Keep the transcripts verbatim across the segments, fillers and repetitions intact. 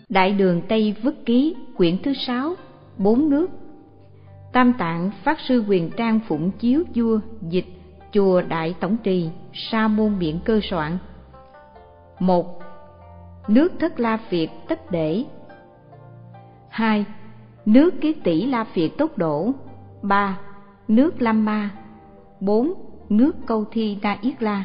Đại Đường Tây Vất Ký, quyển thứ sáu, bốn nước. Tam Tạng Pháp Sư Quyền Trang phụng chiếu vua, dịch, chùa Đại Tổng Trì, Sa môn Biện Cơ soạn. Một. Nước Thất La Phiệt Tất Để. Hai. Nước Kiết Tỷ La Phiệt Tốt Đổ. Ba. Nước Lam Ma. Bốn. Nước Câu Thi Na Yết La.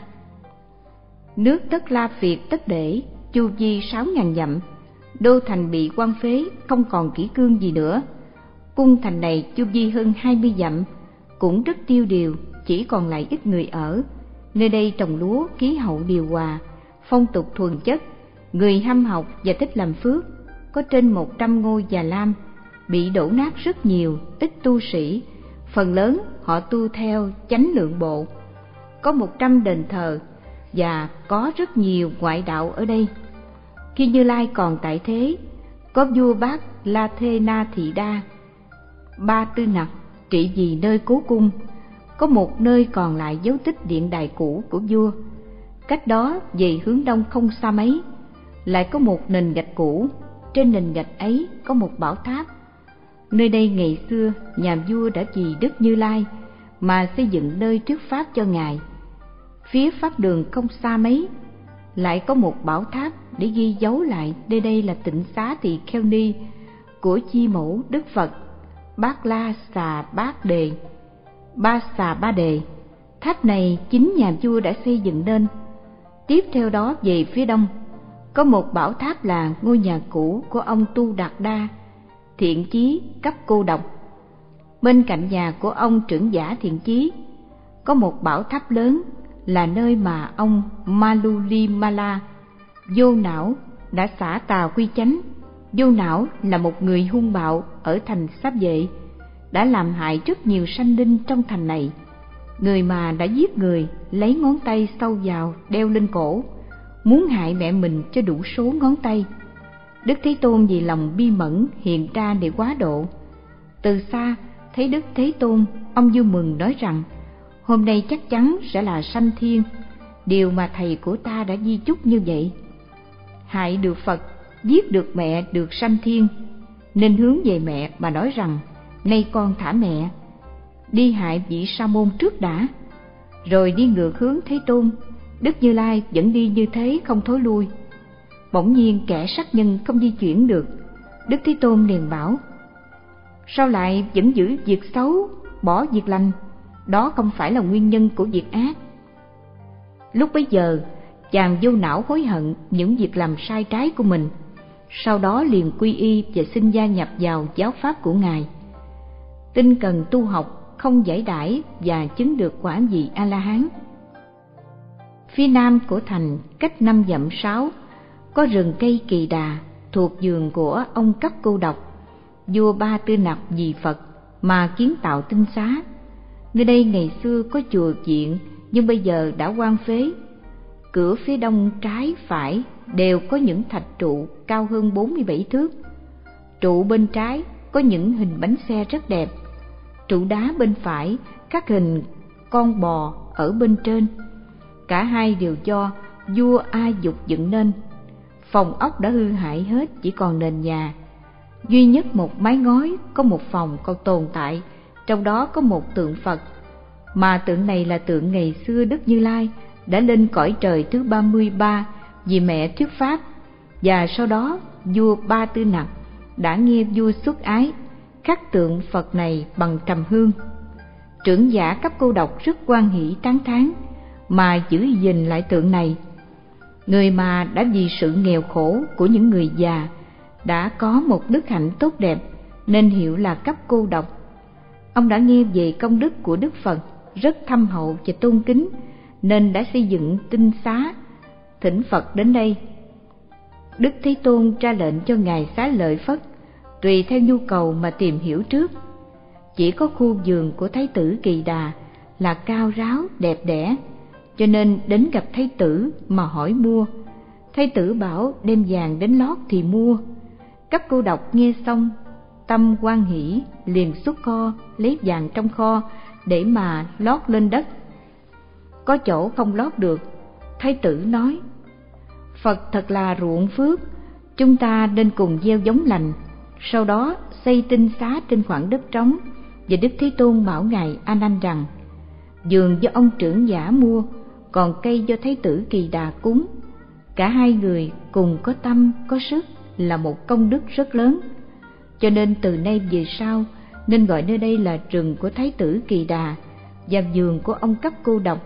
Nước Thất La Phiệt Tất Để, chu vi sáu ngàn dặm, đô thành bị quan phế, không còn kỷ cương gì nữa. Cung thành này chu vi hơn hai mươi dặm, cũng rất tiêu điều, chỉ còn lại ít người ở. Nơi đây trồng lúa, khí hậu điều hòa, phong tục thuần chất, người hăm học và thích làm phước. Có trên một trăm ngôi già lam, bị đổ nát rất nhiều, ít tu sĩ, phần lớn họ tu theo chánh lượng bộ. Có một trăm đền thờ và có rất nhiều ngoại đạo ở đây. Khi Như Lai còn tại thế, có vua Bát La Thê Na Thị Đa, Ba Tư Nặc trị vì nơi cố cung. Có một nơi còn lại dấu tích điện đài cũ của vua. Cách đó về hướng đông không xa mấy, lại có một nền gạch cũ. Trên nền gạch ấy có một bảo tháp. Nơi đây ngày xưa nhà vua đã vì Đức Như Lai mà xây dựng nơi trước pháp cho ngài. Phía pháp đường không xa mấy, lại có một bảo tháp để ghi dấu lại nơi đây là tịnh xá tỳ kheo ni của chi mẫu Đức Phật Bát La Xà Bát Đề, Ba Xà Ba Đề. Tháp này chính nhà vua đã xây dựng nên. Tiếp theo đó về phía đông, có một bảo tháp là ngôi nhà cũ của ông Tu Đạt Đa, Thiện Chí cấp cô độc. Bên cạnh nhà của ông trưởng giả Thiện Chí có một bảo tháp lớn, là nơi mà ông Malulimala Vô Não đã xả tà quy chánh. Vô Não là một người hung bạo ở thành Sáp Vệ, đã làm hại rất nhiều sanh linh trong thành này. Người mà đã giết người, lấy ngón tay sâu vào đeo lên cổ, muốn hại mẹ mình cho đủ số ngón tay. Đức Thế Tôn vì lòng bi mẫn hiện ra để quá độ. Từ xa thấy Đức Thế Tôn, ông vui mừng nói rằng: hôm nay chắc chắn sẽ là sanh thiên, điều mà thầy của ta đã di chúc như vậy. Hại được Phật, giết được mẹ được sanh thiên, nên hướng về mẹ mà nói rằng: nay con thả mẹ, đi hại vị sa môn trước đã. Rồi đi ngược hướng Thế Tôn. Đức Như Lai vẫn đi như thế không thối lui. Bỗng nhiên kẻ sát nhân không di chuyển được. Đức Thế Tôn liền bảo: sao lại vẫn giữ việc xấu, bỏ việc lành? Đó không phải là nguyên nhân của việc ác. Lúc bấy giờ, chàng Vô Não hối hận những việc làm sai trái của mình. Sau đó liền quy y và xin gia nhập vào giáo pháp của ngài. Tinh cần tu học, không giải đãi và chứng được quả vị A La Hán. Phía nam của thành, cách năm dặm sáu, có rừng cây kỳ đà thuộc vườn của ông Cấp Cô Độc, vua Ba Tư Nặc vì Phật mà kiến tạo tinh xá. Nơi đây ngày xưa có chùa viện, nhưng bây giờ đã hoang phế. Cửa phía đông trái phải đều có những thạch trụ cao hơn bốn mươi bảy thước. Trụ bên trái có những hình bánh xe rất đẹp. Trụ đá bên phải khắc hình con bò ở bên trên. Cả hai đều do vua A Dục dựng nên. Phòng ốc đã hư hại hết, chỉ còn nền nhà. Duy nhất một mái ngói có một phòng còn tồn tại, trong đó có một tượng Phật, mà tượng này là tượng ngày xưa Đức Như Lai đã lên cõi trời thứ ba mươi ba vì mẹ thuyết pháp, và sau đó vua Ba Tư Nặc đã nghe vua xuất ái, khắc tượng Phật này bằng trầm hương. Trưởng giả Cấp Cô Độc rất hoan hỷ tán thán mà giữ gìn lại tượng này. Người mà đã vì sự nghèo khổ của những người già đã có một đức hạnh tốt đẹp nên hiệu là Cấp Cô Độc. Ông đã nghe về công đức của Đức Phật, rất thâm hậu và tôn kính, nên đã xây dựng tinh xá, thỉnh Phật đến đây. Đức Thế Tôn ra lệnh cho ngài Xá Lợi Phất tùy theo nhu cầu mà tìm hiểu trước. Chỉ có khu vườn của Thái tử Kỳ Đà là cao ráo đẹp đẽ, cho nên đến gặp Thái tử mà hỏi mua. Thái tử bảo đem vàng đến lót thì mua. Cấp Cô Độc nghe xong, tâm hoan hỷ, liền xuất kho lấy vàng trong kho để mà lót lên đất. Có chỗ không lót được, Thái tử nói: Phật thật là ruộng phước, Chúng ta nên cùng gieo giống lành, sau đó xây tinh xá trên khoảng đất trống. Và Đức Thế Tôn bảo ngài A Nan rằng: vườn do ông trưởng giả mua, còn cây do Thái tử Kỳ Đà cúng. Cả hai người cùng có tâm có sức, là một công đức rất lớn. Cho nên từ nay về sau nên gọi nơi đây là rừng của Thái tử Kỳ Đà và vườn của ông Cấp Cô Độc.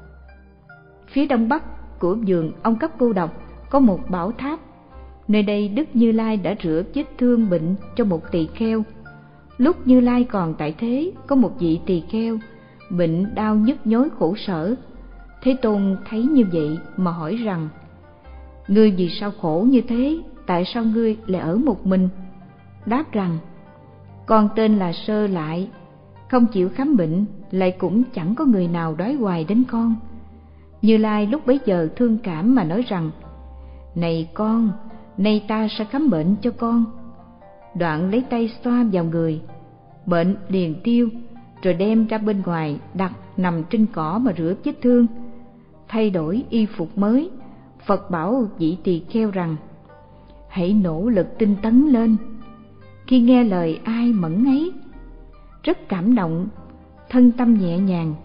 Phía đông bắc của vườn ông Cấp Cô Độc có một bảo tháp. Nơi đây Đức Như Lai đã rửa vết thương bệnh cho một tỳ kheo. Lúc Như Lai còn tại thế, có một vị tỳ kheo bệnh đau nhức nhối khổ sở. Thế Tôn thấy như vậy mà hỏi rằng: ngươi vì sao khổ như thế? Tại sao ngươi lại ở một mình? Đáp rằng: con tên là Sơ Lại, không chịu khám bệnh, lại cũng chẳng có người nào đói hoài đến con. Như Lai lúc bấy giờ thương cảm mà nói rằng: này con, nay ta sẽ khám bệnh cho con. Đoạn lấy tay xoa vào người, bệnh liền tiêu, rồi đem ra bên ngoài đặt nằm trên cỏ mà rửa vết thương. Thay đổi y phục mới, Phật bảo vị tỳ kheo rằng: hãy nỗ lực tinh tấn lên. Khi nghe lời ai mẫn ấy, rất cảm động, thân tâm nhẹ nhàng.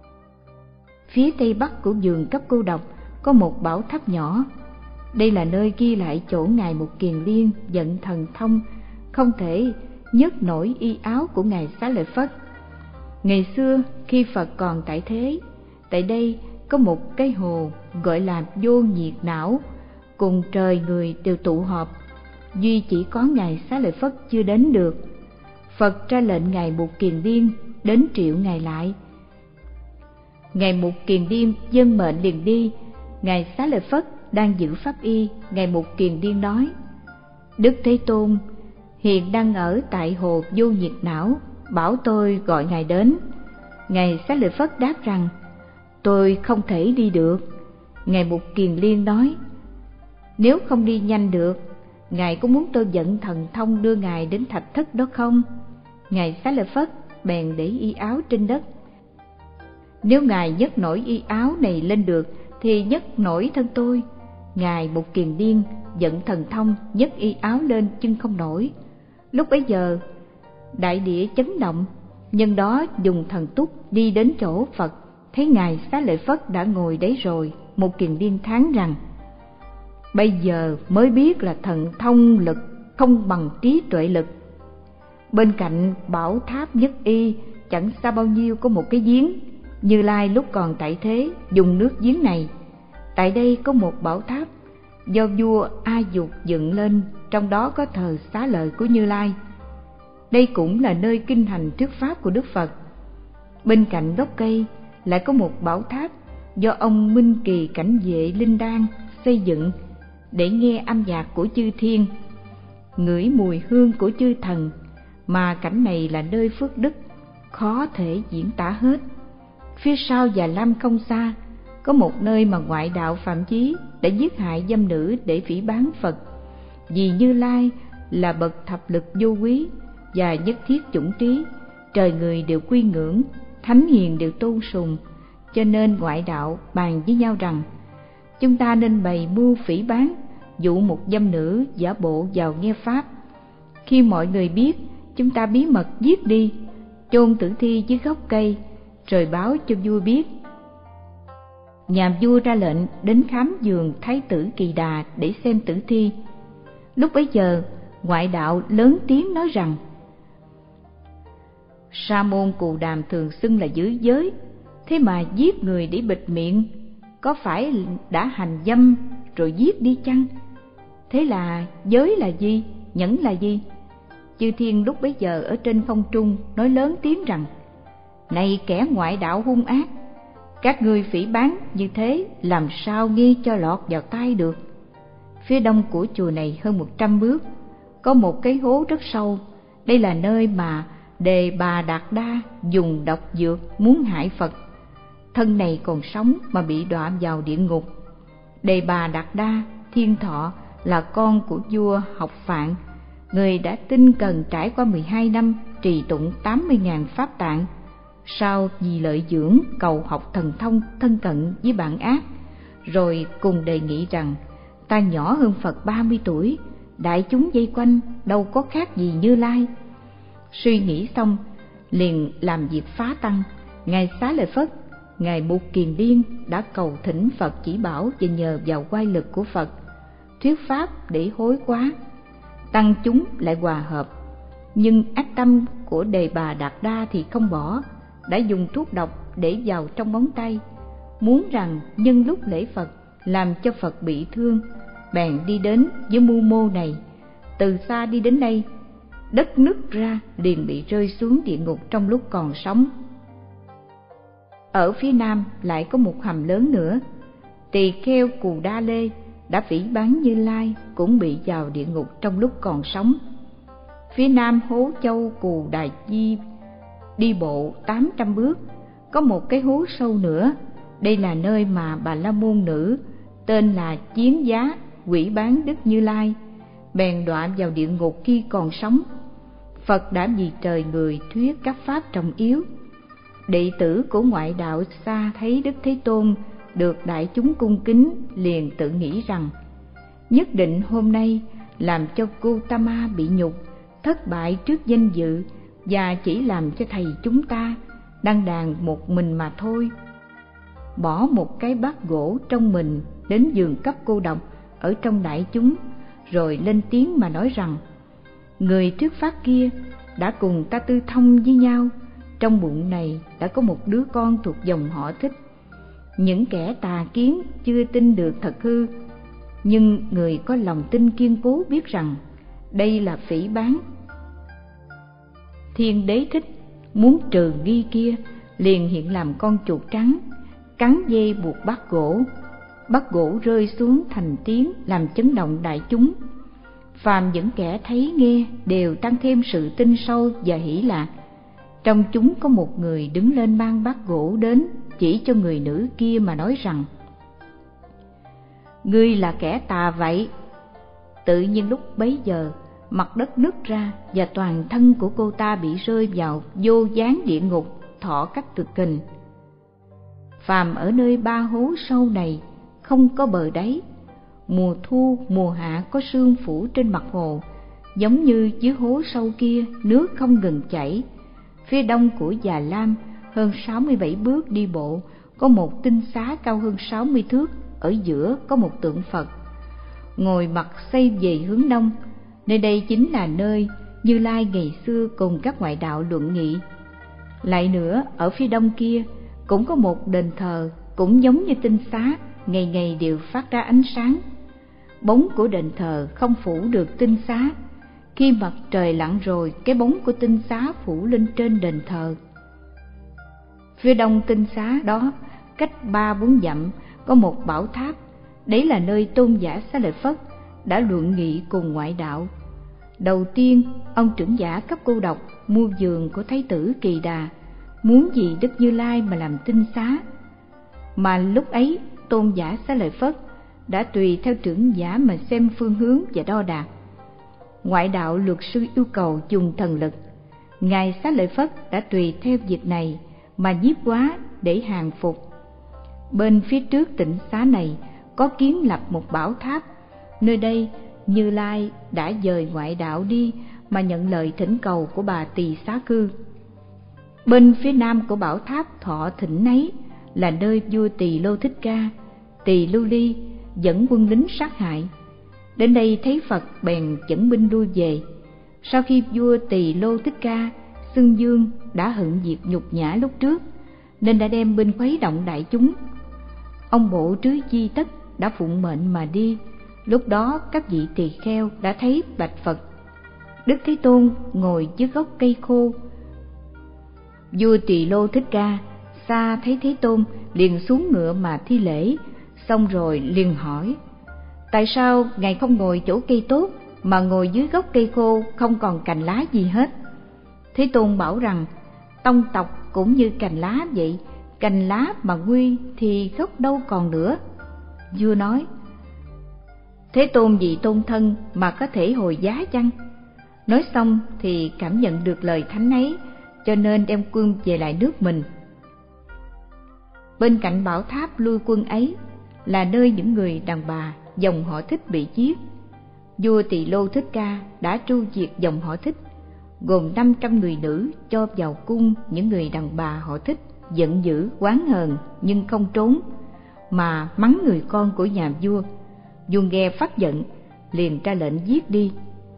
Phía tây bắc của vườn Cấp Cô Độc có một bảo tháp nhỏ. Đây là nơi ghi lại chỗ ngài Mục Kiền Liên vận thần thông, không thể nhấc nổi y áo của ngài Xá Lợi Phất. Ngày xưa khi Phật còn tại thế, tại đây có một cái hồ gọi là Vô Nhiệt Não, cùng trời người đều tụ họp, duy chỉ có ngài Xá Lợi Phất chưa đến được. Phật ra lệnh ngài Mục Kiền Liên đến triệu ngài lại. Ngài Mục Kiền Liên vâng mệnh liền đi. Ngài Xá Lợi Phất đang giữ pháp y. Ngài Mục Kiền Liên nói: Đức Thế Tôn hiện đang ở tại hồ Vô Nhiệt Não, bảo tôi gọi ngài đến. Ngài Xá Lợi Phất đáp rằng: tôi không thể đi được. Ngài Mục Kiền Liên nói: nếu không đi nhanh được, ngài có muốn tôi vận thần thông đưa ngài đến thạch thất đó không? Ngài Xá Lợi Phất bèn để y áo trên đất. Nếu ngài nhấc nổi y áo này lên được thì nhấc nổi thân tôi. Ngài Mục Kiền Liên vận thần thông nhấc y áo lên nhưng không nổi. Lúc bấy giờ đại địa chấn động, nhân đó dùng thần túc đi đến chỗ Phật, thấy ngài Xá Lợi Phất đã ngồi đấy rồi. Mục Kiền Liên thán rằng: bây giờ mới biết là thần thông lực không bằng trí tuệ lực. Bên cạnh bảo tháp nhất y chẳng xa bao nhiêu có một cái giếng. Như Lai lúc còn tại thế dùng nước giếng này. Tại đây có một bảo tháp do vua A Dục dựng lên, trong đó có thờ xá lợi của Như Lai. Đây cũng là nơi kinh hành thuyết pháp của Đức Phật. Bên cạnh gốc cây lại có một bảo tháp do ông Minh Kỳ Cảnh Vệ Linh Đan xây dựng để nghe âm nhạc của chư thiên, ngửi mùi hương của chư thần, mà cảnh này là nơi phước đức khó thể diễn tả hết. Phía sau Già Lam không xa có một nơi mà ngoại đạo Phạm Chí đã giết hại dâm nữ để phỉ báng Phật. Vì Như Lai là bậc thập lực vô quý và nhất thiết chủng trí, trời người đều quy ngưỡng, thánh hiền đều tôn sùng, cho nên ngoại đạo bàn với nhau rằng: chúng ta nên bày mưu phỉ báng, dụ một dâm nữ giả bộ vào nghe pháp. Khi mọi người biết, chúng ta bí mật giết đi, chôn tử thi dưới gốc cây, rồi báo cho vua biết. Nhà vua ra lệnh đến khám giường Thái tử Kỳ Đà để xem tử thi. Lúc bấy giờ ngoại đạo lớn tiếng nói rằng: Sa môn Cù Đàm thường xưng là giữ giới, thế mà giết người để bịt miệng, có phải đã hành dâm rồi giết đi chăng? Thế là giới là gì, nhẫn là gì? Chư thiên lúc bấy giờ ở trên không trung nói lớn tiếng rằng: này kẻ ngoại đạo hung ác, các ngươi phỉ báng như thế làm sao nghe cho lọt vào tai được. Phía đông của chùa này hơn một trăm bước có một cái hố rất sâu. Đây là nơi mà Đề Bà Đạt Đa dùng độc dược muốn hại Phật. Thân này còn sống mà bị đọa vào địa ngục. Đề Bà Đạt Đa Thiên Thọ là con của vua Học Phạn, người đã tinh cần trải qua mười hai năm trì tụng tám mươi nghìn pháp tạng. Sau vì lợi dưỡng cầu học thần thông thân cận với bạn ác, rồi cùng đề nghị rằng: ta nhỏ hơn Phật ba mươi tuổi, đại chúng vây quanh đâu có khác gì Như Lai. Suy nghĩ xong, liền làm việc phá tăng. Ngài Xá Lợi Phất, Ngài Mục Kiền Liên đã cầu thỉnh Phật chỉ bảo và nhờ vào oai lực của Phật thuyết pháp để hối quá. Tăng chúng lại hòa hợp, nhưng ác tâm của Đề Bà Đạt Đa thì không bỏ, đã dùng thuốc độc để vào trong móng tay, muốn rằng nhân lúc lễ Phật làm cho Phật bị thương, bèn đi đến với mưu mô này. Từ xa đi đến đây, đất nứt ra, liền bị rơi xuống địa ngục trong lúc còn sống. Ở phía nam lại có một hầm lớn nữa. Tỳ Kheo Cù Đa Lê đã phỉ báng Như Lai, cũng bị vào địa ngục trong lúc còn sống. Phía nam hố Châu Cù Đà Di đi bộ tám trăm bước, có một cái hố sâu nữa. Đây là nơi mà Bà La Môn Nữ tên là Chiến Giá quỷ bán Đức Như Lai, bèn đọa vào địa ngục khi còn sống. Phật đã vì trời người thuyết các pháp trọng yếu. Đệ tử của ngoại đạo xa thấy Đức Thế Tôn được đại chúng cung kính, liền tự nghĩ rằng nhất định hôm nay làm cho Gotama bị nhục, thất bại trước danh dự, và chỉ làm cho thầy chúng ta đăng đàn một mình mà thôi. Bỏ một cái bát gỗ trong mình đến giường cấp cô độc ở trong đại chúng, rồi lên tiếng mà nói rằng người trước phát kia đã cùng ta tư thông với nhau, trong bụng này đã có một đứa con thuộc dòng họ Thích. Những kẻ tà kiến chưa tin được thật hư, nhưng người có lòng tin kiên cố biết rằng đây là phỉ báng. Thiên Đế Thích muốn trừ nghi kia, liền hiện làm con chuột trắng, cắn dây buộc bát gỗ. Bát gỗ rơi xuống thành tiếng, làm chấn động đại chúng. Phàm những kẻ thấy nghe đều tăng thêm sự tin sâu và hỷ lạc. Trong chúng có một người đứng lên mang bát gỗ đến, chỉ cho người nữ kia mà nói rằng: ngươi là kẻ tà vậy. Tự nhiên lúc bấy giờ, mặt đất nứt ra và toàn thân của cô ta bị rơi vào vô gián địa ngục thọ các cực hình. Phàm ở nơi ba hố sâu này không có bờ đáy, mùa thu mùa hạ có sương phủ trên mặt hồ, giống như dưới hố sâu kia nước không ngừng chảy. Phía đông của Già Lam, hơn sáu mươi bảy bước đi bộ, có một tinh xá cao hơn sáu mươi thước, ở giữa có một tượng Phật ngồi mặt xây về hướng đông. Nơi đây chính là nơi Như Lai ngày xưa cùng các ngoại đạo luận nghị. Lại nữa, ở phía đông kia cũng có một đền thờ, cũng giống như tinh xá, ngày ngày đều phát ra ánh sáng. Bóng của đền thờ không phủ được tinh xá. Khi mặt trời lặn rồi, cái bóng của tinh xá phủ lên trên đền thờ. Phía đông tinh xá đó, cách ba bốn dặm, có một bảo tháp. Đấy là nơi tôn giả Xá Lợi Phất đã luận nghị cùng ngoại đạo. Đầu tiên, ông trưởng giả cấp cô độc mua giường của Thái tử Kỳ Đà, muốn gì Đức Như Lai mà làm tinh xá. Mà lúc ấy, tôn giả Xá Lợi Phất đã tùy theo trưởng giả mà xem phương hướng và đo đạc. Ngoại đạo luật sư yêu cầu dùng thần lực. Ngài Xá Lợi Phất đã tùy theo việc này mà nhiếp hóa để hàng phục. Bên phía trước tịnh xá này có kiến lập một bảo tháp. Nơi đây Như Lai đã dời ngoại đạo đi mà nhận lời thỉnh cầu của bà Tỳ Xá Cư. Bên phía nam của bảo tháp thọ thỉnh ấy là nơi vua Tỳ Lô Thích Ca, Tỳ Lưu Ly dẫn quân lính sát hại. Đến đây thấy Phật bèn dẫn binh lui về. Sau khi vua Tỳ Lô Thích Ca xưng dương đã hận việc nhục nhã lúc trước, nên đã đem binh khuấy động đại chúng. Ông Bộ Trứ Di Tất đã phụng mệnh mà đi. Lúc đó các vị tỳ kheo đã thấy bạch Phật. Đức Thế Tôn ngồi dưới gốc cây khô. Vua Tỳ Lô Thích Ca xa thấy Thế Tôn liền xuống ngựa mà thi lễ, xong rồi liền hỏi: tại sao ngài không ngồi chỗ cây tốt mà ngồi dưới gốc cây khô không còn cành lá gì hết? Thế Tôn bảo rằng tông tộc cũng như cành lá vậy, cành lá mà nguy thì gốc đâu còn nữa. Vua nói: Thế Tôn vì tôn thân mà có thể hồi giá chăng? Nói xong thì cảm nhận được lời thánh ấy, cho nên đem quân về lại nước mình. Bên cạnh bảo tháp lui quân ấy là nơi những người đàn bà dòng họ Thích bị giết. vua Tỳ Lô Thích Ca đã tru diệt dòng họ Thích, gồm năm trăm người nữ cho vào cung những người đàn bà họ Thích giận dữ oán hờn nhưng không trốn, mà mắng người con của nhà vua. Vua nghe phát giận, liền ra lệnh giết đi.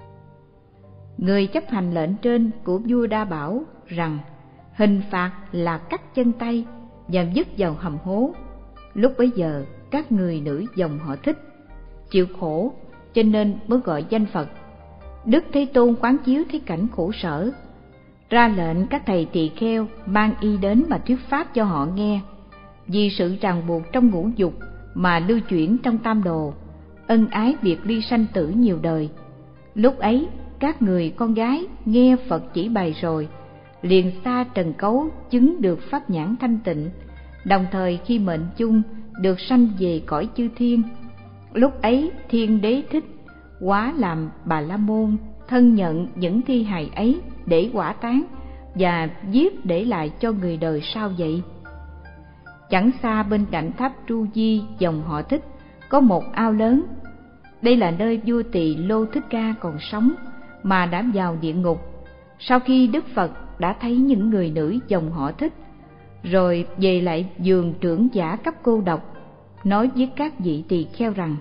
Người chấp hành lệnh trên của vua Đa Bảo rằng hình phạt là cắt chân tay và vứt vào hầm hố. Lúc bấy giờ các người nữ dòng họ Thích chịu khổ, cho nên mới gọi danh Phật. Đức Thế Tôn quán chiếu thấy cảnh khổ sở, ra lệnh các thầy tỳ kheo mang y đến mà thuyết pháp cho họ nghe. Vì sự ràng buộc trong ngũ dục mà lưu chuyển trong tam đồ, ân ái biệt ly sanh tử nhiều đời. Lúc ấy các người con gái nghe Phật chỉ bày rồi, liền xa trần cấu chứng được pháp nhãn thanh tịnh, đồng thời khi mệnh chung được sanh về cõi chư thiên. Lúc ấy Thiên Đế Thích hóa làm Bà La Môn, thân nhận những thi hài ấy để hỏa táng và giết để lại cho người đời sau vậy. Chẳng xa bên cạnh tháp Tru Di dòng họ Thích có một ao lớn. Đây là nơi vua Tỳ Lô Thích Ca còn sống mà đã vào địa ngục. Sau khi Đức Phật đã thấy những người nữ dòng họ Thích, rồi về lại vườn trưởng giả cấp cô độc, nói với các vị tỳ kheo rằng: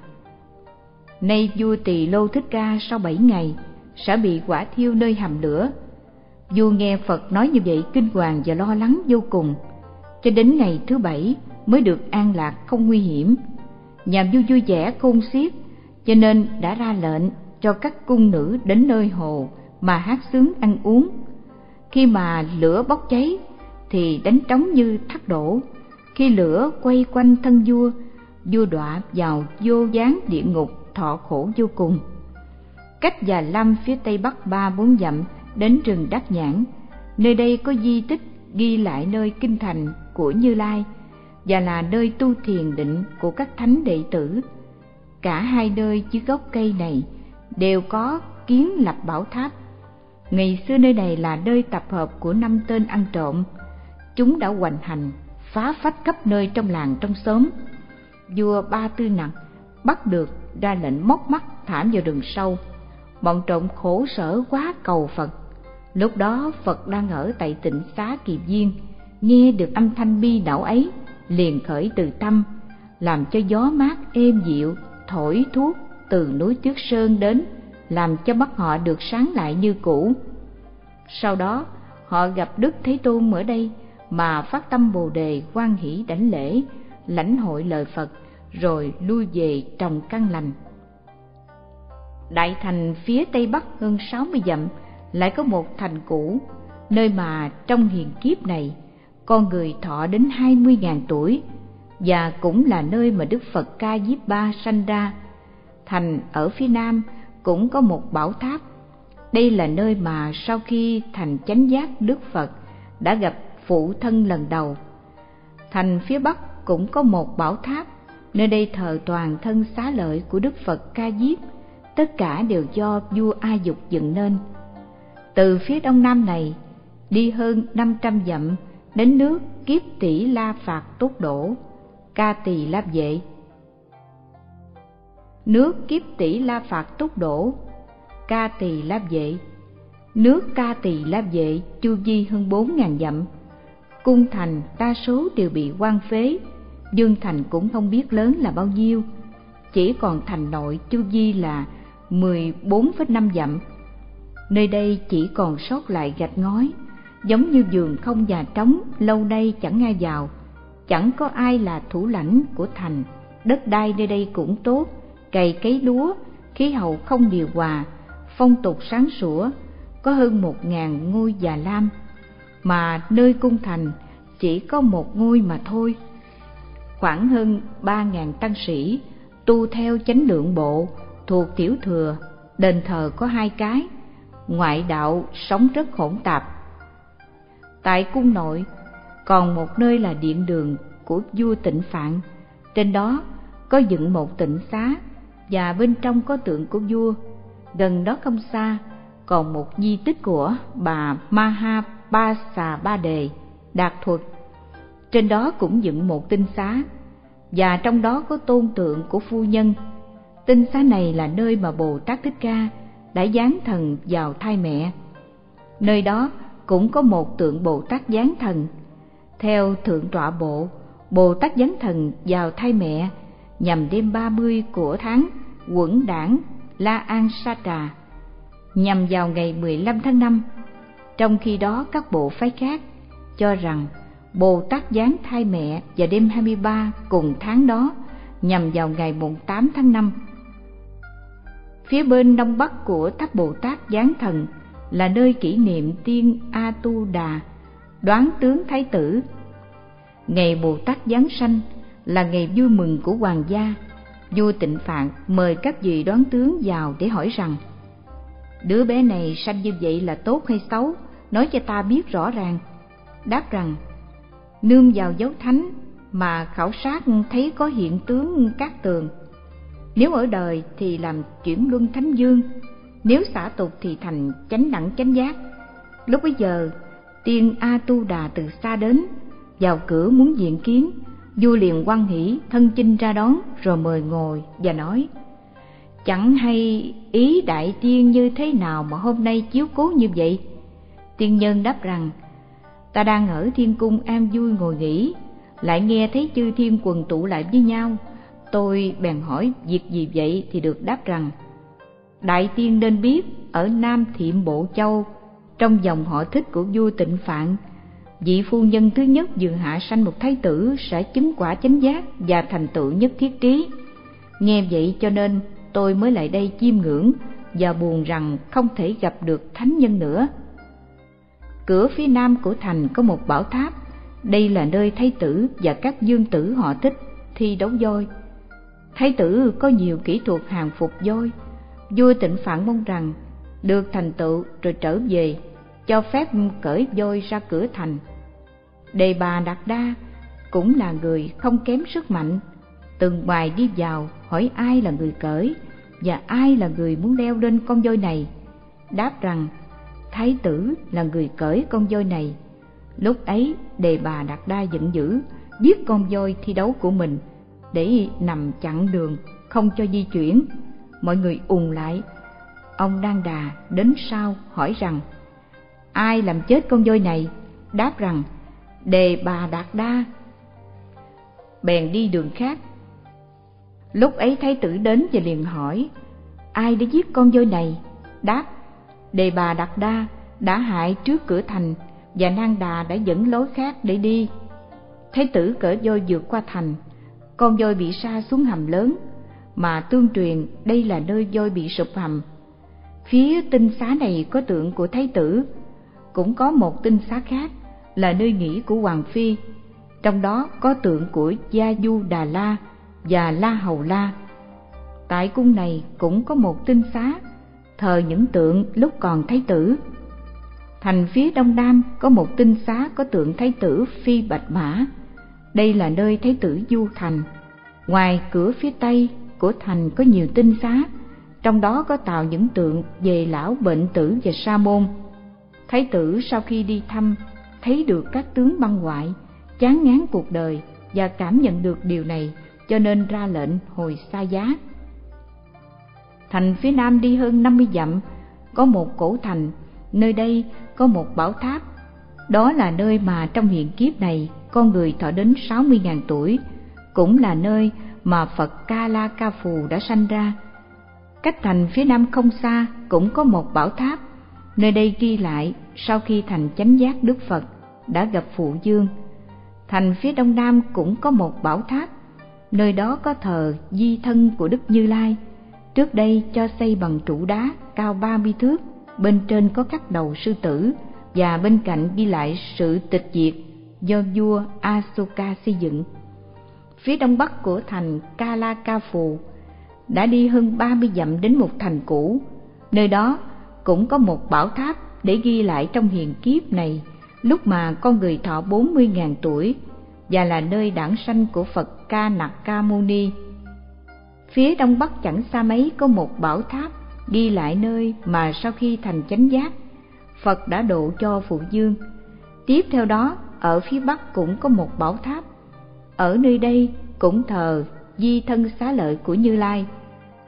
nay vua Tỳ Lô Thích Ca sau bảy ngày sẽ bị hỏa thiêu nơi hầm lửa. Vua nghe Phật nói như vậy kinh hoàng và lo lắng vô cùng, cho đến ngày thứ bảy mới được an lạc không nguy hiểm. Nhà vua vui vẻ khôn xiết, cho nên đã ra lệnh cho các cung nữ đến nơi hồ mà hát sướng ăn uống. Khi mà lửa bốc cháy thì đánh trống như thác đổ. Khi lửa quay quanh thân vua, vua đọa vào vô gián địa ngục thọ khổ vô cùng. Cách Già Lam phía tây bắc ba bốn dặm đến rừng Đắc Nhãn, nơi đây có di tích ghi lại nơi kinh thành của Như Lai và là nơi tu thiền định của các thánh đệ tử. Cả hai nơi dưới gốc cây này đều có kiến lập bảo tháp. Ngày xưa nơi này là nơi tập hợp của năm tên ăn trộm. Chúng đã hoành hành, phá phách khắp nơi trong làng trong xóm. Vua Ba Tư Nặc bắt được, ra lệnh móc mắt thả vào rừng sâu. Bọn trộm khổ sở quá cầu Phật. Lúc đó Phật đang ở tại Tịnh Xá Kỳ Viên, nghe được âm thanh bi đảo ấy, liền khởi từ tâm, làm cho gió mát êm dịu thổi thuốc từ núi Tuyết Sơn đến, làm cho mắt họ được sáng lại như cũ. Sau đó họ gặp Đức Thế Tôn ở đây mà phát tâm Bồ Đề hoan hỷ đảnh lễ, lãnh hội lời Phật, rồi lui về trồng căn lành. Đại thành phía tây bắc hơn sáu mươi dặm lại có một thành cũ, nơi mà trong hiền kiếp này con người thọ đến hai mươi nghìn tuổi, và cũng là nơi mà Đức Phật Ca Diếp Ba sanh ra. Thành ở phía nam cũng có một bảo tháp. Đây là nơi mà sau khi thành chánh giác Đức Phật đã gặp phụ thân lần đầu. Thành phía bắc cũng có một bảo tháp, nơi đây thờ toàn thân xá lợi của Đức Phật Ca Diếp. Tất cả đều do vua A Dục dựng nên. Từ phía đông nam này đi hơn năm trăm dặm đến nước Kiếp Tỷ La Phạt Tốt Đổ, Ca Tỳ Lạp Vệ. Nước Kiếp Tỷ La Phạt Tốt Đổ, Ca Tỳ Lạp Vệ. Nước Ca Tỳ Lạp Vệ chu vi hơn bốn nghìn dặm. Cung thành đa số đều bị hoang phế, dương thành cũng không biết lớn là bao nhiêu, chỉ còn thành nội chu vi là mười bốn phẩy năm dặm. Nơi đây chỉ còn sót lại gạch ngói, giống như vườn không nhà trống lâu nay chẳng ai vào. Chẳng có ai là thủ lãnh của thành. Đất đai nơi đây cũng tốt, cày cấy lúa, khí hậu không điều hòa, phong tục sáng sủa, có hơn một ngàn ngôi già lam, mà nơi cung thành chỉ có một ngôi mà thôi. Khoảng hơn ba ngàn tăng sĩ tu theo chánh lượng bộ thuộc tiểu thừa, đền thờ có hai cái, ngoại đạo sống rất hỗn tạp. Tại cung nội còn một nơi là điện đường của vua Tịnh Phạn, trên đó có dựng một tịnh xá và bên trong có tượng của vua. Gần đó không xa còn một di tích của bà Maha Ba Xà Ba Đề Đạt Thuật, trên đó cũng dựng một tinh xá, và trong đó có tôn tượng của phu nhân. Tinh xá này là nơi mà Bồ Tát Thích Ca đã giáng thần vào thai mẹ. Nơi đó cũng có một tượng Bồ Tát giáng thần. Theo Thượng Tọa Bộ, Bồ Tát giáng thần vào thai mẹ nhằm đêm ba mươi của tháng Quẩn Đản La An Sa Trà, nhằm vào ngày mười lăm tháng năm. Trong khi đó các bộ phái khác cho rằng Bồ Tát giáng thai mẹ vào đêm hai mươi ba cùng tháng đó, nhằm vào ngày mùng tám tháng năm. Phía bên đông bắc của tháp Bồ Tát giáng thần là nơi kỷ niệm tiên A Tu Đà, đoán tướng thái tử. Ngày Bồ Tát giáng sanh là ngày vui mừng của hoàng gia. Vua Tịnh Phạn mời các vị đoán tướng vào để hỏi rằng: đứa bé này sanh như vậy là tốt hay xấu, nói cho ta biết rõ ràng. Đáp rằng: nương vào dấu thánh mà khảo sát thấy có hiện tướng Cát Tường. Nếu ở đời thì làm chuyển luân thánh dương, nếu xả tục thì thành chánh đẳng chánh giác. Lúc bấy giờ tiên A Tu Đà từ xa đến, vào cửa muốn diện kiến. Vua liền hoan hỉ thân chinh ra đón, rồi mời ngồi và nói: chẳng hay ý đại tiên như thế nào mà hôm nay chiếu cố như vậy? Tiên nhân đáp rằng: ta đang ở thiên cung an vui ngồi nghỉ, lại nghe thấy chư thiên quần tụ lại với nhau. Tôi bèn hỏi việc gì vậy, thì được đáp rằng: đại tiên nên biết, ở Nam Thiệm Bộ Châu, trong dòng họ Thích của vua Tịnh Phạn, vị phu nhân thứ nhất vừa hạ sanh một thái tử sẽ chứng quả chánh giác và thành tựu nhất thiết trí. Nghe vậy cho nên tôi mới lại đây chiêm ngưỡng, và buồn rằng không thể gặp được thánh nhân nữa. Cửa phía nam của thành có một bảo tháp. Đây là nơi thái tử và các dương tử họ Thích thi đấu voi. Thái tử có nhiều kỹ thuật hàng phục voi. Vua Tịnh Phạn mong rằng được thành tựu rồi trở về, cho phép cởi voi ra cửa thành. Đề Bà Đạt Đa cũng là người không kém sức mạnh, từng bài đi vào hỏi ai là người cởi và ai là người muốn leo lên con voi này. Đáp rằng thái tử là người cởi con voi này. Lúc ấy Đề Bà Đạt Đa giận dữ, giết con voi thi đấu của mình để nằm chặn đường, không cho di chuyển. Mọi người ùn lại. Ông Đan Đà đến sau hỏi rằng: ai làm chết con voi này? Đáp rằng: Đề Bà Đạt Đa. Bèn đi đường khác. Lúc ấy thái tử đến và liền hỏi: ai đã giết con voi này? Đáp: Đề Bà Đạt Đa đã hại trước cửa thành, và Nang Đà đã dẫn lối khác để đi. Thái tử cởi voi vượt qua thành. Con voi bị sa xuống hầm lớn, mà tương truyền đây là nơi voi bị sụp hầm. Phía tinh xá này có tượng của thái tử, cũng có một tinh xá khác là nơi nghỉ của hoàng phi. Trong đó có tượng của Gia Du Đà La và La Hầu La. Tại cung này cũng có một tinh xá thờ những tượng lúc còn thái tử. Thành phía đông nam có một tinh xá có tượng thái tử Phi Bạch Mã. Đây là nơi thái tử du thành. Ngoài cửa phía tây của thành có nhiều tinh xá, trong đó có tạo những tượng về lão bệnh tử và sa môn. Thái tử sau khi đi thăm thấy được các tướng băng hoại, chán ngán cuộc đời và cảm nhận được điều này, cho nên ra lệnh hồi xa giá. Thành phía nam đi hơn năm mươi dặm có một cổ thành. Nơi đây có một bảo tháp. Đó là nơi mà trong hiện kiếp này con người thọ đến sáu mươi nghìn tuổi, cũng là nơi mà Phật Ca La Ca Phù đã sanh ra. Cách thành phía nam không xa cũng có một bảo tháp. Nơi đây ghi lại sau khi thành chánh giác Đức Phật đã gặp Phụ Dương. Thành phía đông nam cũng có một bảo tháp. Nơi đó có thờ di thân của Đức Như Lai. Trước đây cho xây bằng trụ đá cao ba mươi thước, bên trên có các đầu sư tử, và bên cạnh ghi lại sự tịch diệt do vua Asoka xây dựng. Phía đông bắc của thành Ca La Ca Phù đã đi hơn ba mươi dặm đến một thành cũ. Nơi đó cũng có một bảo tháp để ghi lại trong hiện kiếp này lúc mà con người thọ bốn mươi nghìn tuổi, và là nơi đản sanh của Phật Ca Nặc Ca Mâu Ni. Phía đông bắc chẳng xa mấy có một bảo tháp ghi lại nơi mà sau khi thành chánh giác, Phật đã độ cho Phụ Dương. Tiếp theo đó, ở phía bắc cũng có một bảo tháp. Ở nơi đây cũng thờ di thân xá lợi của Như Lai.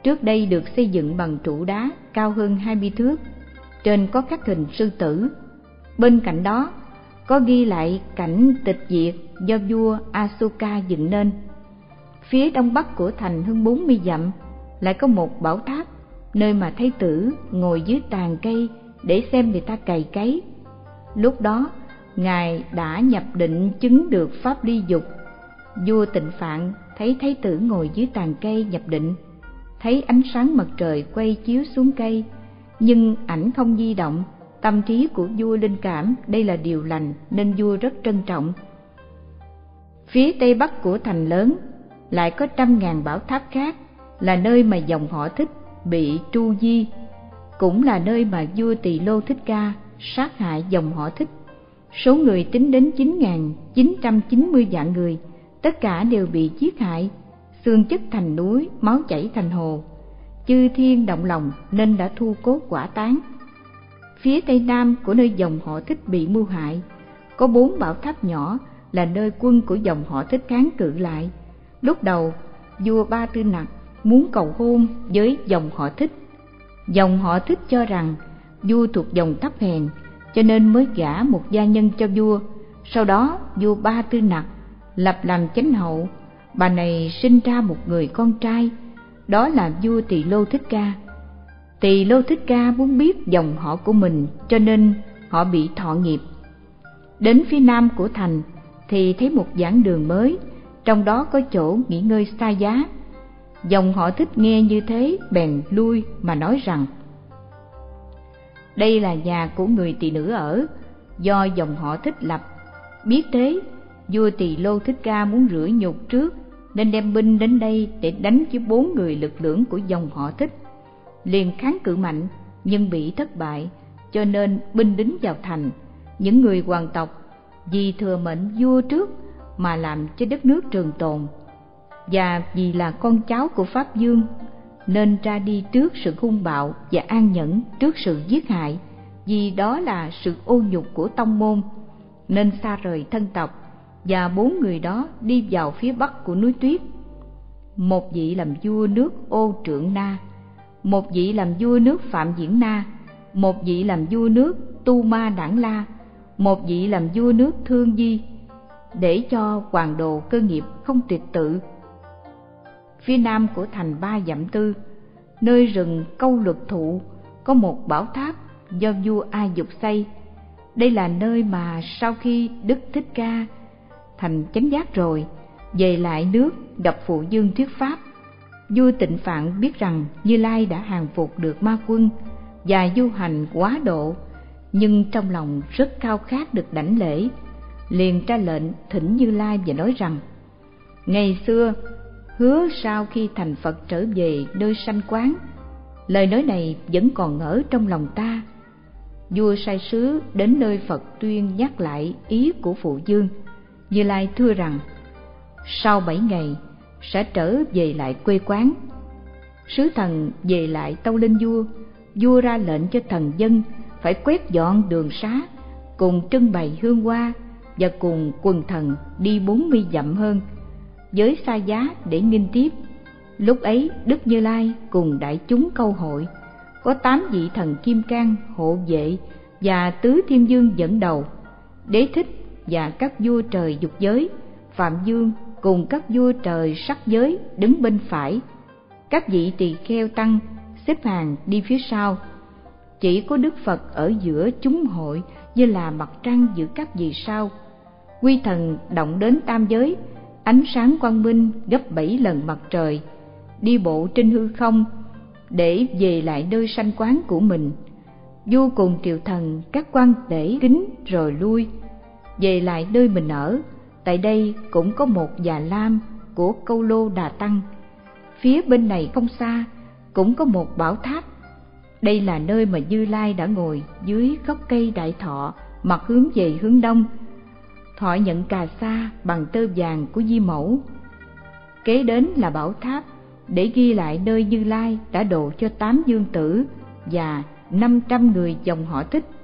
trước đây được xây dựng bằng trụ đá cao hơn hai mươi thước, trên có khắc hình sư tử. Bên cạnh đó có ghi lại cảnh tịch diệt do vua Asoka dựng nên. Phía đông bắc của thành hơn bốn mươi dặm lại có một bảo tháp, nơi mà thái tử ngồi dưới tàn cây để xem người ta cày cấy. Lúc đó ngài đã nhập định chứng được pháp ly dục. Vua Tịnh Phạn thấy thái tử ngồi dưới tàn cây nhập định, thấy ánh sáng mặt trời quay chiếu xuống cây, nhưng ảnh không di động. Tâm trí của vua linh cảm đây là điều lành nên vua rất trân trọng. Phía tây bắc của thành lớn lại có trăm ngàn bảo tháp khác, là nơi mà dòng họ Thích bị tru di, cũng là nơi mà vua Tỳ Lô Thích Ca sát hại dòng họ Thích. Số người tính đến chín nghìn chín trăm chín mươi vạn người, tất cả đều bị giết hại, xương chất thành núi, máu chảy thành hồ. Chư thiên động lòng nên đã thu cốt quả táng. Phía tây nam của nơi dòng họ Thích bị mưu hại có bốn bảo tháp nhỏ, là nơi quân của dòng họ Thích kháng cự lại. Lúc đầu vua Ba Tư Nặc muốn cầu hôn với dòng họ Thích. Dòng họ Thích cho rằng vua thuộc dòng thấp hèn, cho nên mới gả một gia nhân cho vua. Sau đó vua Ba Tư Nặc lập làm chánh hậu, bà này sinh ra một người con trai, đó là vua Tỳ Lô Thích Ca. Tỳ Lô Thích Ca muốn biết dòng họ của mình, cho nên họ bị thọ nghiệp. Đến phía nam của thành thì thấy một giảng đường mới, trong đó có chỗ nghỉ ngơi xa giá. Dòng họ Thích nghe như thế bèn lui mà nói rằng: đây là nhà của người tỳ nữ ở, do dòng họ Thích lập. Biết thế, vua Tỳ Lô Thích Ca muốn rửa nhục trước, nên đem binh đến đây để đánh với bốn người lực lưỡng của dòng họ Thích. Liền kháng cự mạnh nhưng bị thất bại, cho nên binh đính vào thành. Những người hoàng tộc vì thừa mệnh vua trước mà làm cho đất nước trường tồn, và vì là con cháu của Pháp Vương nên ra đi trước sự hung bạo và an nhẫn trước sự giết hại, vì đó là sự ô nhục của tông môn, nên xa rời thân tộc. Và bốn người đó đi vào phía bắc của núi tuyết. Một vị làm vua nước Ô Trượng Na, một vị làm vua nước Phạm Diễn Na, một vị làm vua nước Tu Ma Đản La, một vị làm vua nước Thương Di, để cho hoàng đồ cơ nghiệp không tuyệt tự. Phía nam của thành ba dặm tư, nơi rừng Câu Luật Thụ, có một bảo tháp do vua A Dục xây. Đây là nơi mà sau khi Đức Thích Ca thành chánh giác rồi, về lại nước gặp Phụ Dương thuyết pháp. Vua Tịnh Phạn biết rằng Như Lai đã hàng phục được ma quân và du hành quá độ, nhưng trong lòng rất khao khát được đảnh lễ, liền ra lệnh thỉnh Như Lai và nói rằng: ngày xưa hứa sau khi thành Phật trở về nơi sanh quán. Lời nói này vẫn còn ở trong lòng ta. Vua sai sứ đến nơi Phật tuyên nhắc lại ý của Phụ Dương. Như Lai thưa rằng sau bảy ngày sẽ trở về lại quê quán. Sứ thần về lại tâu lên vua. Vua ra lệnh cho thần dân phải quét dọn đường xá, cùng trưng bày hương hoa, và cùng quần thần đi bốn mươi dặm hơn với xa giá để nghinh tiếp. Lúc ấy Đức Như Lai cùng đại chúng câu hội, có tám vị thần kim cang hộ vệ và tứ thiên vương dẫn đầu. Đế Thích và các vua trời dục giới, Phạm Vương cùng các vua trời sắc giới đứng bên phải. Các vị tỳ kheo tăng xếp hàng đi phía sau. Chỉ có Đức Phật ở giữa chúng hội, như là mặt trăng giữa các vì sao. Quy thần động đến tam giới, ánh sáng quang minh gấp bảy lần mặt trời, đi bộ trên hư không để về lại nơi sanh quán của mình. Vua cùng triều thần các quan để kính rồi lui về lại nơi mình ở. Tại đây cũng có một già lam của Câu Lô Đà Tăng. Phía bên này không xa cũng có một bảo tháp. Đây là nơi mà Như Lai đã ngồi dưới gốc cây đại thọ, mặt hướng về hướng đông, thọ nhận cà sa bằng tơ vàng của Di Mẫu. Kế đến là bảo tháp để ghi lại nơi Như Lai đã độ cho tám dương tử và năm trăm người dòng họ Thích